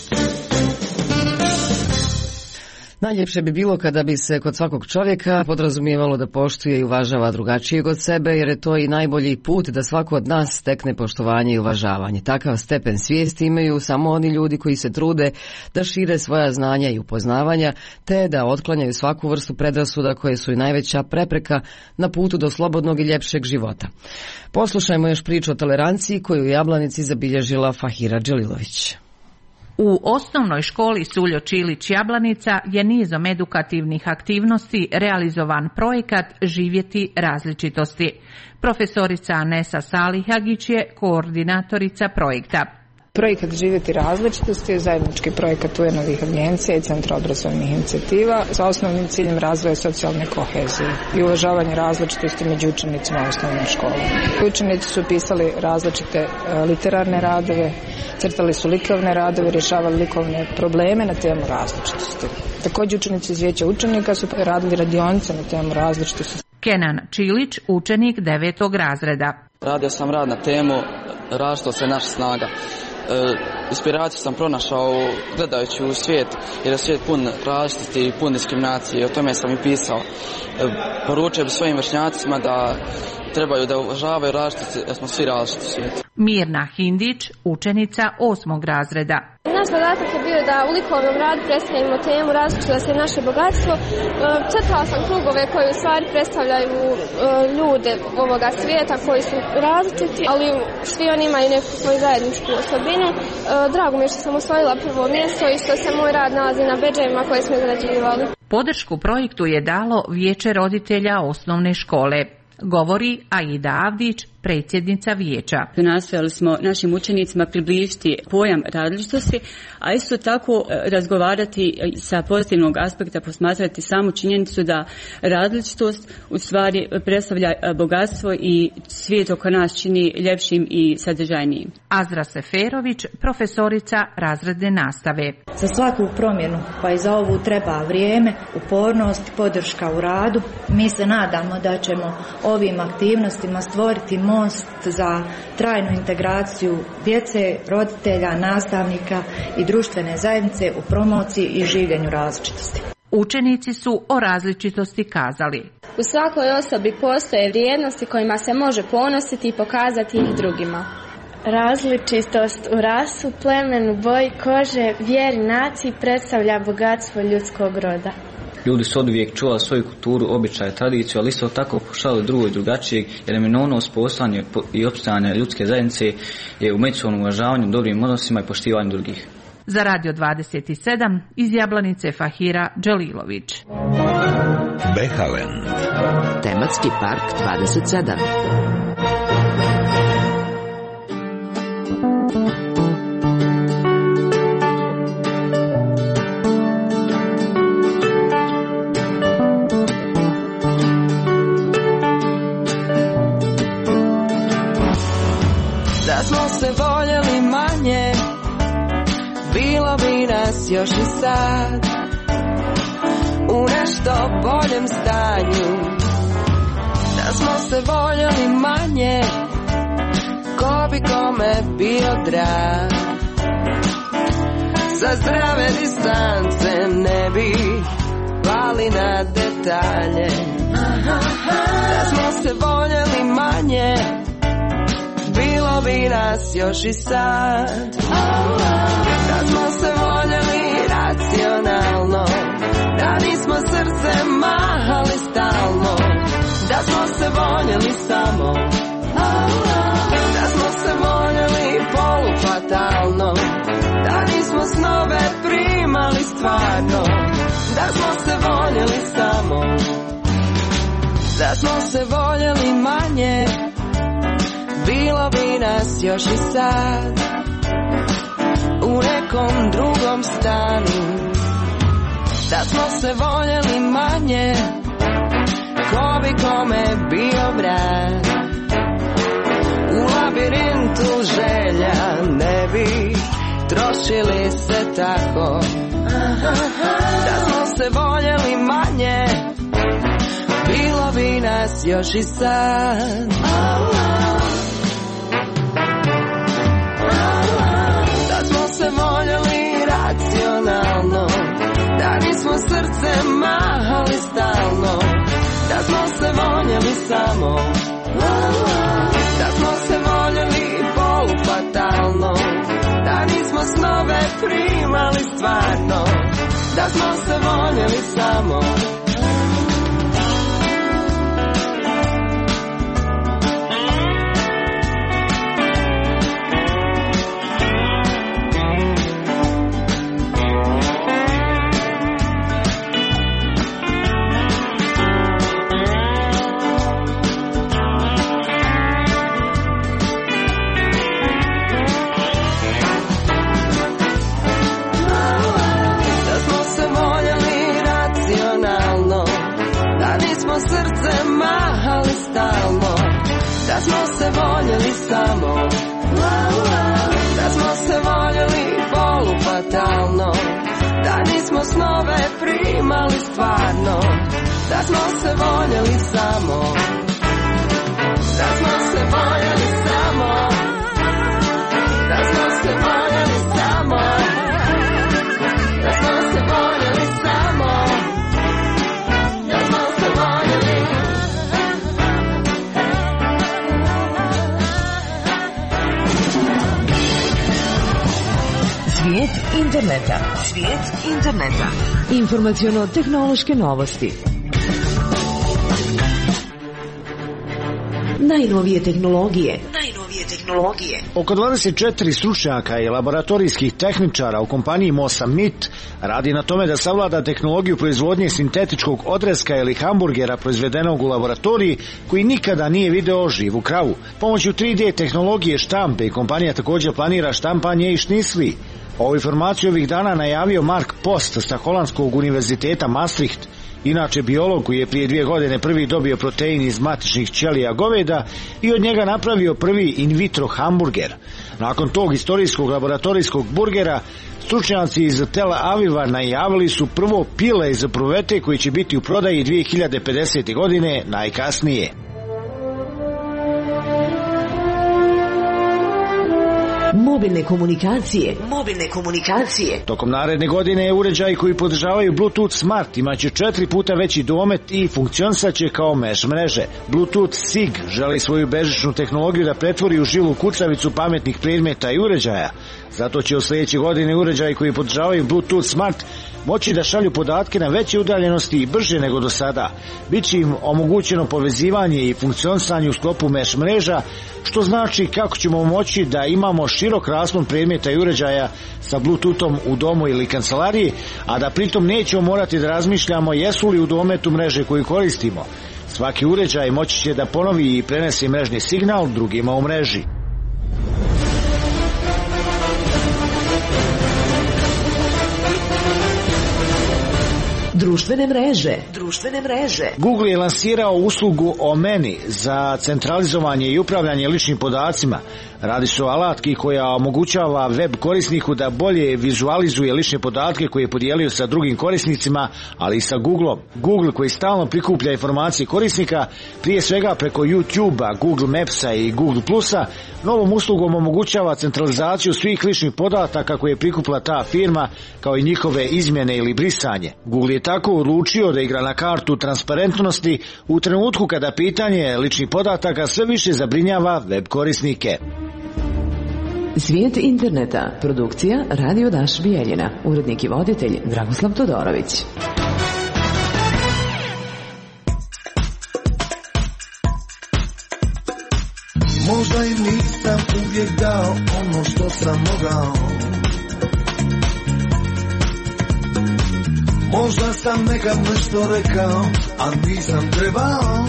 Najljepše bi bilo kada bi se kod svakog čovjeka podrazumijevalo da poštuje i uvažava drugačijeg od sebe, jer je to i najbolji put da svako od nas stekne poštovanje i uvažavanje. Takav stepen svijesti imaju samo oni ljudi koji se trude da šire svoja znanja i upoznavanja, te da otklanjaju svaku vrstu predrasuda koje su i najveća prepreka na putu do slobodnog i ljepšeg života. Poslušajmo još priču o toleranciji koju u Jablanici zabilježila Fahira Đelilović. U osnovnoj školi Suljo Čilić Jablanica je nizom edukativnih aktivnosti realizovan projekat Živjeti različitosti. Profesorica Anesa Salihagić je koordinatorica projekta. Projekat Živjeti različitosti je zajednički projekat UN-ovih agencija i Centra obrazovnih inicijativa sa osnovnim ciljem razvoja socijalne kohezije i uvažavanje različitosti među učenicima u osnovnoj školi. Učenici su pisali različite literarne radove, crtali su likovne radove, rješavali likovne probleme na temu različitosti. Također učenici iz vijeća učenika su radili radionice na temu različitosti. Kenan Čilić, učenik 9. razreda. Radio sam rad na temu različitost je naša snaga. Inspiraciju sam pronašao gledajući u svijet, jer je svijet pun različitosti i pun diskriminacije, o tome sam i pisao. Poručio bi svojim vršnjacima da trebaju da uvažavaju različitosti, jer smo svi različiti u svijetu. Mirna Hindić, učenica 8. razreda. naš zadatak je bio da u likovnom radu predstavimo temu različitosti je naše bogatstvo. Crtala sam krugove koji u stvari predstavljaju ljude ovoga svijeta koji su različiti, ali svi oni imaju neku svoju zajedničku osobinu. Drago mi je što sam osvojila prvo mjesto i što se moj rad nalazi na bedževima koje smo izrađivali. Podršku projektu je dalo Vijeće roditelja osnovne škole. Govori Aida Avdić, predsjednica vijeća. Nastojali smo našim učenicima približiti pojam različitosti, a isto tako razgovarati sa pozitivnog aspekta, posmatrati samu činjenicu da različitost u stvari predstavlja bogatstvo i svijet oko nas čini ljepšim i sadržajnijim. Azra Seferović, profesorica razredne nastave. Za svaku promjenu, pa i za ovu treba vrijeme, upornost i podrška u radu. Mi se nadamo da ćemo ovim aktivnostima stvoriti most za trajnu integraciju djece, roditelja, nastavnika i društvene zajednice u promociji i življenju različitosti. Učenici su o različitosti kazali: u svakoj osobi postoje vrijednosti kojima se može ponositi i pokazati ih drugima. Različitost u rasu, plemenu, boji kože, vjeri, naciji predstavlja bogatstvo ljudskog roda. Ljudi su oduvijek čuvali svoju kulturu, običaje, tradiciju, ali isto tako pokušavali drugo i drugačijeg, jer neminovnost postojanja i opstajanja ljudske zajednice je u međusobnom uvažavanju, dobrim odnosima i poštivanju drugih. Za Radio 27 iz Jablanice Fahira Đelilović. Behaven. Tematski park 27. Da smo se voljeli manje, bilo bi nas još i sad u nešto boljem stanju. Da smo se voljeli manje, ko bi kome bio drag. Sa zdrave distance ne bi pali na detalje. Da smo se voljeli manje, bilo bi nas još i sad. Da smo se voljeli racionalno, da nismo srce mahali stalno. Da smo se voljeli samo, da smo se voljeli polufatalno, da nismo snove primali stvarno. Da smo se voljeli samo, da smo se voljeli manje, bilo bi nas još i sad u nekom drugom stanu. Da smo se voljeli manje, ko bi kome bio brat. U labirintu želja ne bi trošili se tako. Da smo se voljeli manje, bilo bi nas još i sad. Da smo se voljeli racionalno, da nismo srce mahali stalno. Da smo se voljeli samo, da smo se voljeli polufatalno, da nismo snove primali stvarno. Da smo se voljeli samo. Srce mahali stalno, da smo se voljeli samo, da smo se voljeli polufatalno, da nismo snove primali stvarno. Da smo se voljeli samo, da smo se voljeli samo, da smo se voljeli samo, da smo se voljeli samo. Svijet interneta. Svijet interneta. Informaciono-tehnološke novosti. Najnovije tehnologije. Oko 24 stručnjaka i laboratorijskih tehničara u kompaniji Mosa MIT radi na tome da savlada tehnologiju proizvodnje sintetičkog odreska ili hamburgera proizvedenog u laboratoriji koji nikada nije video živu kravu. Pomoću 3D tehnologije štampe kompanija također planira štampanje i šnicli. Ovu informaciju ovih dana najavio Mark Post sa Holandskog univerziteta Maastricht, inače biolog koji je prije 2 godine prvi dobio protein iz matičnih ćelija goveda i od njega napravio prvi in vitro hamburger. Nakon tog istorijskog laboratorijskog burgera, stručnjaci iz Tel Aviva najavili su prvo pile iz pruvete koji će biti u prodaji 2050. godine najkasnije. Mobilne komunikacije. Tokom naredne godine uređaji koji podržavaju Bluetooth Smart imaće 4 puta veći domet i funkcionisaće kao mesh mreže. Bluetooth SIG želi svoju bežičnu tehnologiju da pretvori u živu kucavicu pametnih predmeta i uređaja. Zato će u sljedeće godine uređaji koji podržavaju Bluetooth Smart moći da šalju podatke na veće udaljenosti i brže nego do sada. Biće im omogućeno povezivanje i funkcionisanje u sklopu mesh mreža, što znači kako ćemo moći da imamo širok raspon predmeta i uređaja sa Bluetoothom u domu ili kancelariji, a da pritom nećemo morati da razmišljamo jesu li u dometu mreže koju koristimo. Svaki uređaj moći će da ponovi i prenese mrežni signal drugima u mreži. Društvene mreže. Google je lansirao uslugu Omeni za centralizovanje i upravljanje ličnim podacima. Radi se o alatki koja omogućava web korisniku da bolje vizualizuje lične podatke koje je podijelio sa drugim korisnicima, ali i sa Googleom. Google, koji stalno prikuplja informacije korisnika, prije svega preko YouTube-a, Google Mapsa i Google Plusa, novom uslugom omogućava centralizaciju svih ličnih podataka koje je prikupila ta firma, kao i njihove izmjene ili brisanje. Google je tako odlučio da igra na kartu transparentnosti u trenutku kada pitanje ličnih podataka sve više zabrinjava web korisnike. Svijet interneta. Produkcija Radio Daš Bijeljina. Urednik i voditelj Dragoslav Todorović. Možda im nisam uvijek dao ono što sam mogao. Možda sam nekad nešto rekao, a nisam trebao.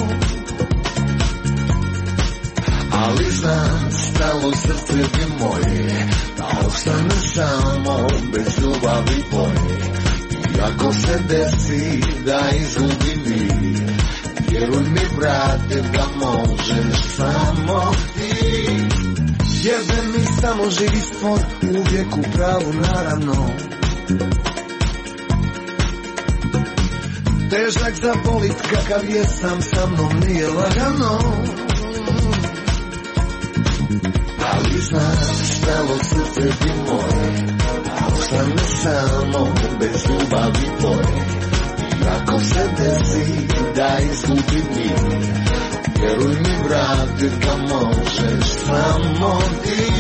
Ali znam, stalo srce bi moje, da ostane samo bez ljubavi tvoje. I ako se desi da izgubim mir, vjeruj mi brate da možeš samo ti. Jebe mi samo živi stvor, uvijek u pravu naravno. Težak za bolit kakav jesam, sa mnom nije lagano. Ali znam, stalo srce bi moje, a ostane samo bez ljubavi tvoje. I ako se desi da izgubim mir, vjeruj mi brate da možeš samo ti.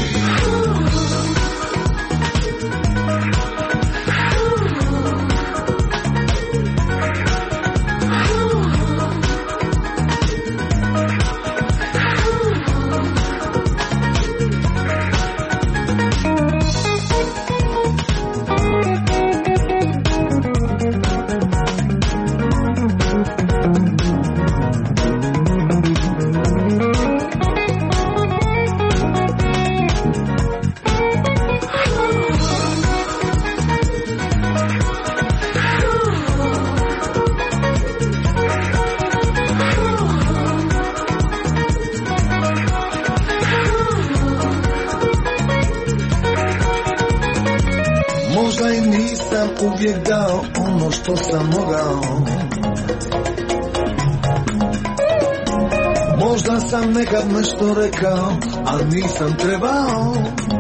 Uvijek dao ono što sam mogao. Možda sam nekad nešto rekao, a nisam trebao.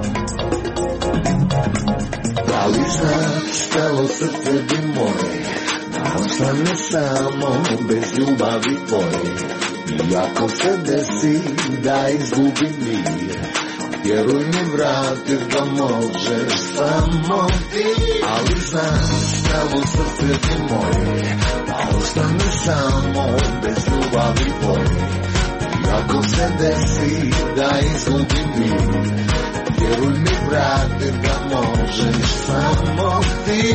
Ali znaš, stalo srce bi moje, da ostane samo bez ljubavi tvoje. I ako se desi da izgubim mir, Vjeruj mi, vratit ga možeš samo ti. Ali znaš, telo srce ti moje, da ostane samo bez ljubavi tvoje. I ako se desi da izgubim mir, vjeruj mi, vratit ga možeš samo ti.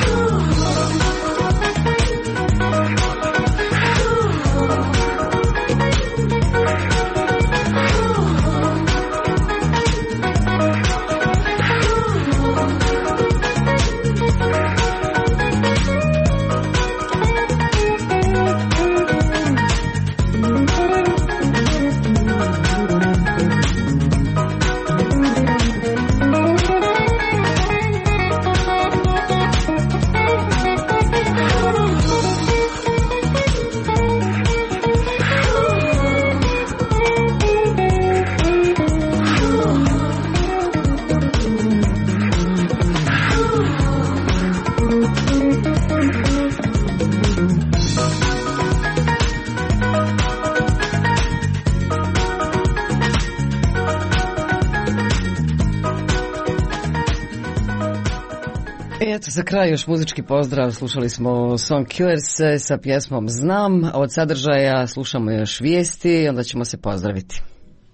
Za kraj još muzički pozdrav, slušali smo Song Killers sa pjesmom Znam, a od sadržaja slušamo još vijesti i onda ćemo se pozdraviti.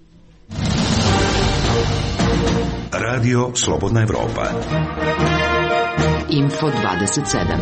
Radio Slobodna Evropa. Info 27.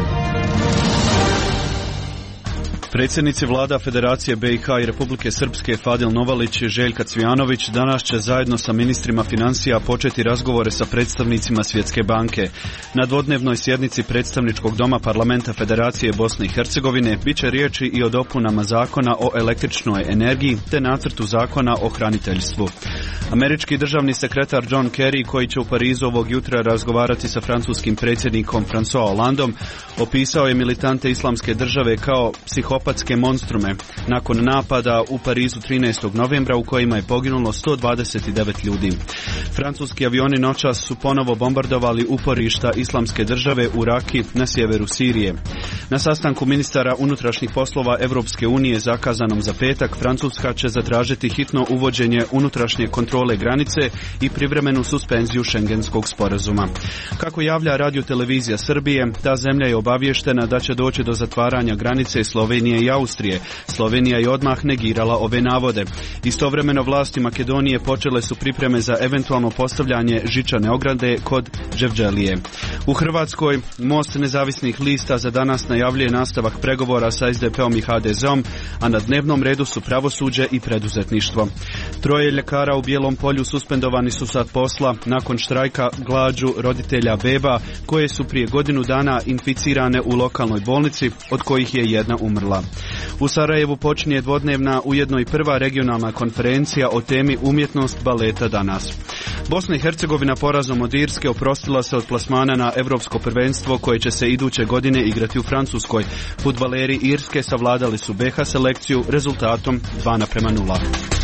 Predsjednici vlada Federacije BiH i Republike Srpske Fadil Novalić i Željka Cvijanović danas će zajedno sa ministrima financija početi razgovore sa predstavnicima Svjetske banke. Na dvodnevnoj sjednici predstavničkog doma parlamenta Federacije Bosne i Hercegovine bit će riječi i o dopunama zakona o električnoj energiji te nacrtu zakona o hraniteljstvu. Američki državni sekretar John Kerry, koji će u Parizu ovog jutra razgovarati sa francuskim predsjednikom François Hollandom, opisao je militante Islamske države kao psihopatske monstrume nakon napada u Parizu 13. novembra u kojima je poginulo 129 ljudi. Francuski avioni noćas su ponovo bombardovali uporišta Islamske države u Raki na sjeveru Sirije. Na sastanku ministara unutrašnjih poslova Europske unije zakazanom za petak, Francuska će zatražiti hitno uvođenje unutrašnje kontrole granice i privremenu suspenziju Schengenskog sporazuma. Kako javlja radiotelevizija Srbije, ta zemlja je obavještena da će doći do zatvaranja granice Slovenije i Austrije. Slovenija je odmah negirala ove navode. Istovremeno vlasti Makedonije počele su pripreme za eventualno postavljanje žičane ograde kod Đevđelije. U Hrvatskoj Most nezavisnih lista za danas najavljuje nastavak pregovora sa SDP-om i HDZ-om, a na dnevnom redu su pravosuđe i preduzetništvo. 3 ljekara u Bijelom Polju suspendovani su sa posla nakon štrajka glađu roditelja beba koje su prije godinu dana inficirane u lokalnoj bolnici, od kojih je jedna umrla. U Sarajevu počinje dvodnevna, ujedno i prva regionalna konferencija o temi umjetnost baleta danas. Bosna i Hercegovina porazom od Irske oprostila se od plasmana na Europsko prvenstvo koje će se iduće godine igrati u Francuskoj. Fudbaleri Irske savladali su BiH selekciju rezultatom 2:0.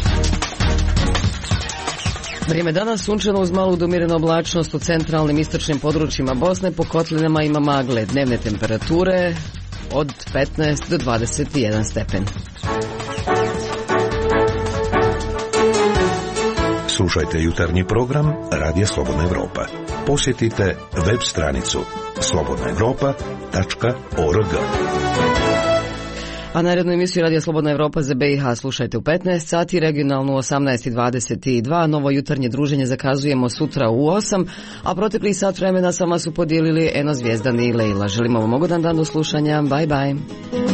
Vrijeme danas sunčano uz malu do umjerenu oblačnost u centralnim istočnim područjima Bosne, po kotlinama ima magle, dnevne temperature od 15 do 21 stepen. Slušajte jutarnji program Radija Slobodna Evropa. Posjetite web stranicu slobodnaevropa.org. A narednu emisiju Radija Slobodna Evropa za BiH slušajte u 15 sati, regionalnu 18:22, novo jutarnje druženje zakazujemo sutra u 8, a protekli sat vremena sama su podijelili Eno Zvijezdani i Lejla. Želimo vam ugodan dan do slušanja, bye bye.